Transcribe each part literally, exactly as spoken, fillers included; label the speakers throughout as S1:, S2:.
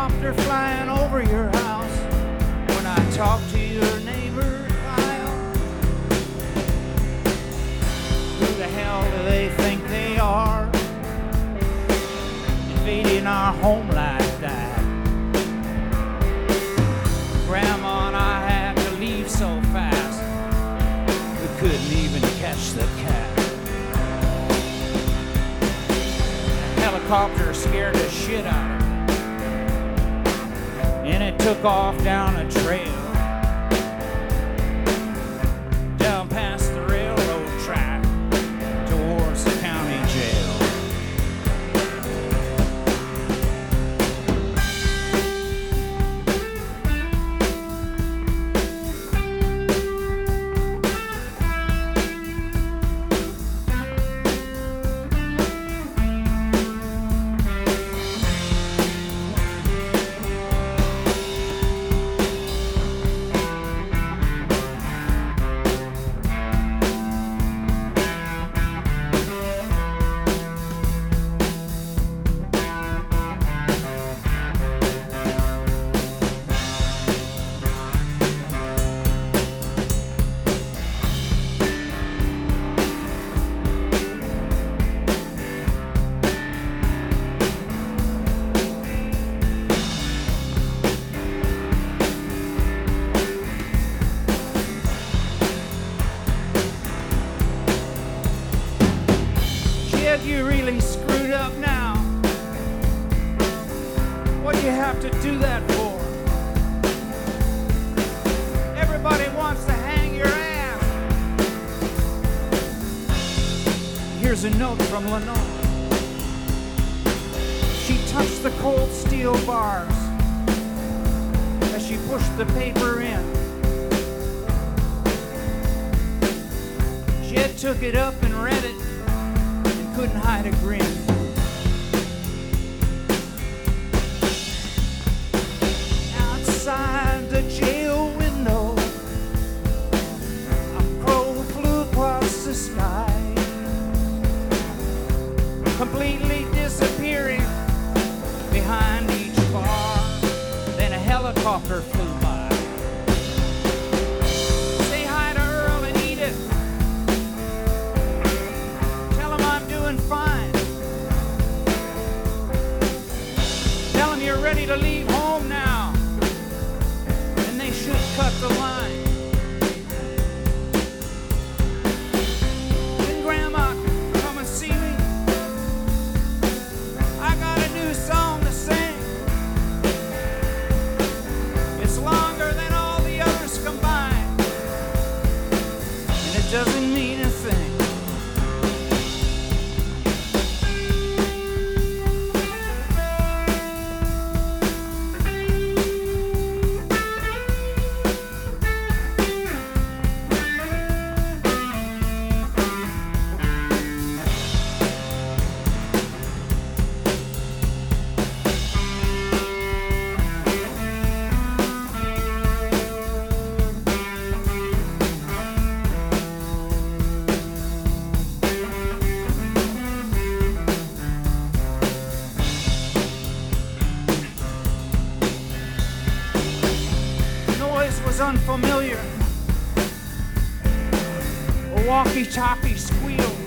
S1: helicopter flying over your house when I talk to your neighbor Kyle? Who the hell do they think they are, invading our home like that? Grandma and I had to leave so fast we couldn't even catch the cat. The helicopter scared the shit out of me, and it took off down a trail, down past the railroad track towards the county jail. You really screwed up now. What do you have to do that for? Everybody wants to hang your ass. Here's a note from Lenore. She touched the cold steel bars as she pushed the paper in. Jed took it up and read it, couldn't hide a grin. Outside the jail window, a crow flew across the sky, completely disappearing behind each bar. Then a helicopter flew by. Say hi to Earl and Edith. Fine. Tell them you're ready to leave home now, and they should cut the line. Can Grandma come and see me? I got a new song to sing. It's longer than all the others combined, and it doesn't mean a thing. Unfamiliar. A walkie-talkie squealed.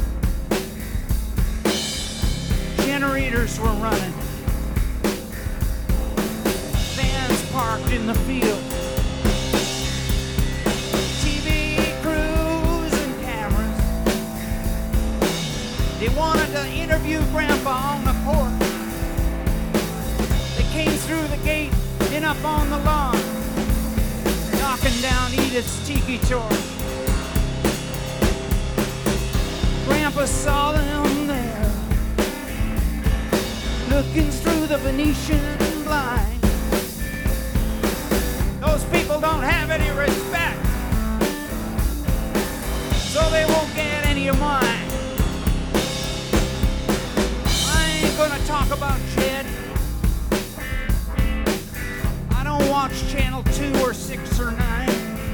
S1: Generators were running. Vans parked in the field. T V crews and cameras. They wanted to interview Grandpa on the porch. They came through the gate and up on the lawn, knocking down Edith's tiki torch. Grandpa saw them there, looking through the Venetian blind. Those people don't have any respect, so they won't get any of mine. I ain't gonna talk about Jed. I don't watch channel two or six or nine.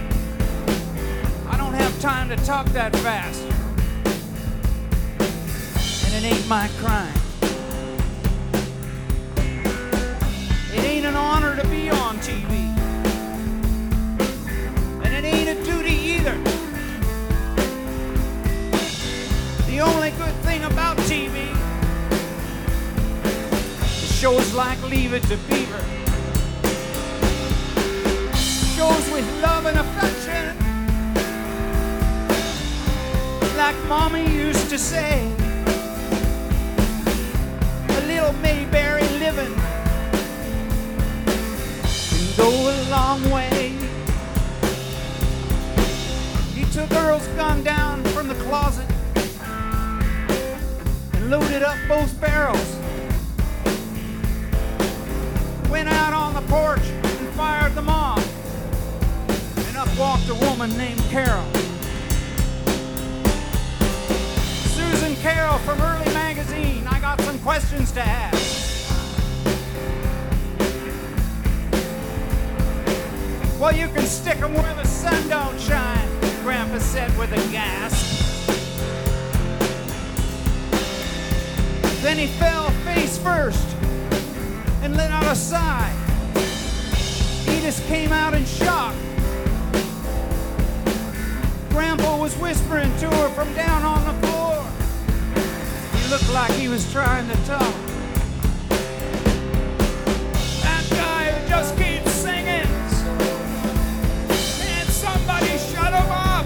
S1: I don't have time to talk that fast, and it ain't my crime. It ain't an honor to be on T V. And it ain't a duty either. The only good thing about T V is shows like Leave It to Beaver. Shows with love and affection, like Mommy used to say. A little Mayberry living can go a long way. He took Earl's gun down from the closet and loaded up both barrels. Went out on the porch and fired them off. And up walked a woman named Carol. Susan Carroll from Early Magazine, I got some questions to ask. Well, you can stick 'em where the sun don't shine, Grandpa said with a gasp. Then he fell face first and let out a sigh. Edith came out in shock. Grandpa was whispering to her from down on the floor. He looked like he was trying to talk. That guy who just keeps singing. Can't somebody shut him up?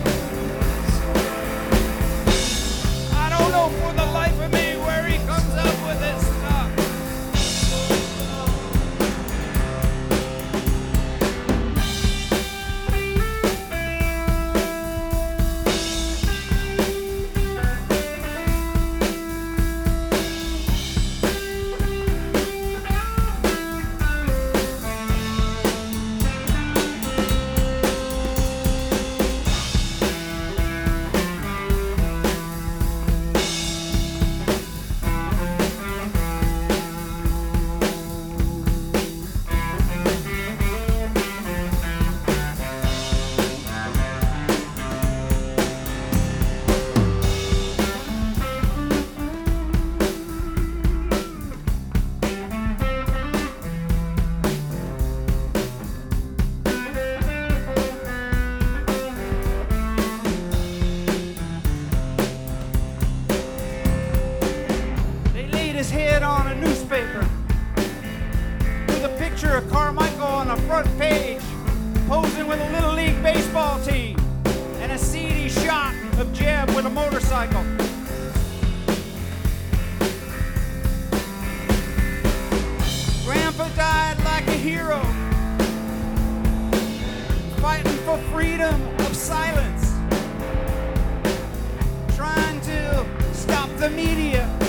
S1: I don't know for the life of me where he comes up with this stuff. His head on a newspaper with a picture of Carmichael on the front page, posing with a Little League baseball team, and a seedy shot of Jeb with a motorcycle. Grandpa died like a hero, fighting for freedom of silence, trying to stop the media